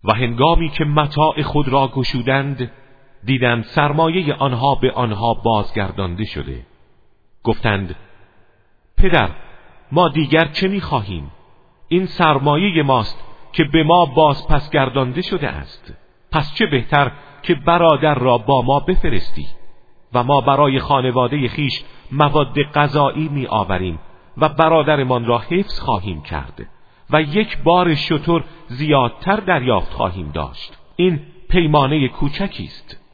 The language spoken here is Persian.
و هنگامی که متاع خود را گشودند دیدند سرمایه آنها به آنها بازگردانده شده. گفتند پدر، ما دیگر چه می‌خواهیم؟ این سرمایه ماست که به ما باز پس گردانده شده است. پس چه بهتر که برادر را با ما بفرستی و ما برای خانواده خیش مواد غذایی می آوریم و برادرمان را حفظ خواهیم کرد و یک بار شتر زیادتر دریافت خواهیم داشت. این پیمانه کوچکی است.